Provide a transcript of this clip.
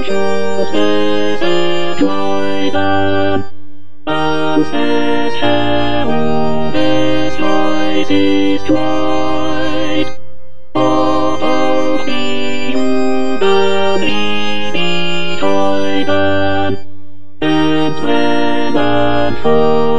useless destroy them. Useless hell destroys is destroyed. Oh, be human, destroy them. And when and